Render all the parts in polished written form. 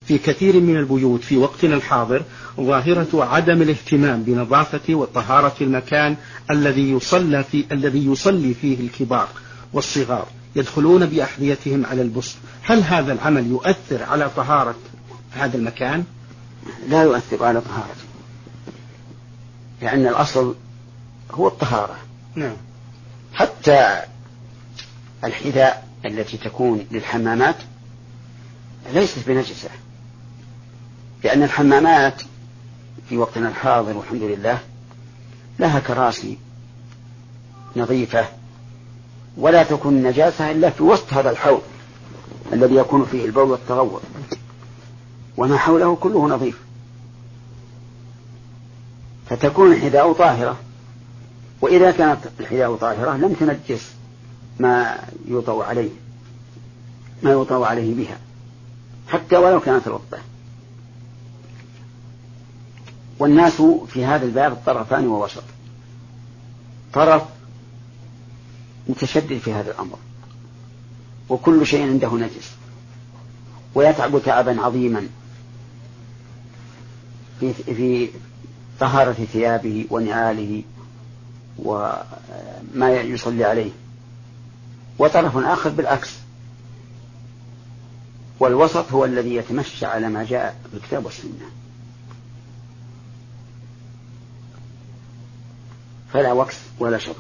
في كثير من البيوت في وقتنا الحاضر ظاهرة عدم الاهتمام بنظافة وطهارة المكان الذي يصلي فيه الكبار والصغار، يدخلون بأحذيتهم على البسط. هل هذا العمل يؤثر على طهارة هذا المكان؟ لا يؤثر على طهارته، لأن الأصل هو الطهارة. نعم. حتى الحذاء التي تكون للحمامات ليست بنجسة، لأن الحمامات في وقتنا الحاضر والحمد لله لها كراسي نظيفة، ولا تكون نجاسة إلا في وسط هذا الحوض الذي يكون فيه البول والتغوط، وما حوله كله نظيف، فتكون الحذاء طاهرة. وإذا كانت الحذاء طاهرة لم تنجس ما يوطأ عليه بها، حتى ولو كانت رطبة. والناس في هذا الباب طرفان ووسط، طرف متشدد في هذا الأمر وكل شيء عنده نجس، ويتعب تعبا عظيما في طهارة ثيابه ونعاله وما يصلي عليه، وطرف آخر بالعكس. والوسط هو الذي يتمشى على ما جاء بالكتاب والسنة، فلا وكس ولا شطط.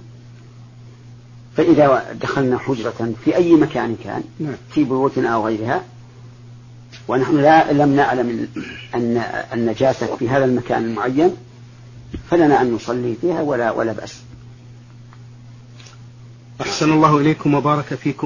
فإذا دخلنا حجرة في أي مكان كان في بيوتنا أو غيرها ونحن لم نعلم أن النجاسة في هذا المكان المعين، فلنا أن نصلي فيها ولا بأس. أحسن الله إليكم وبارك فيكم.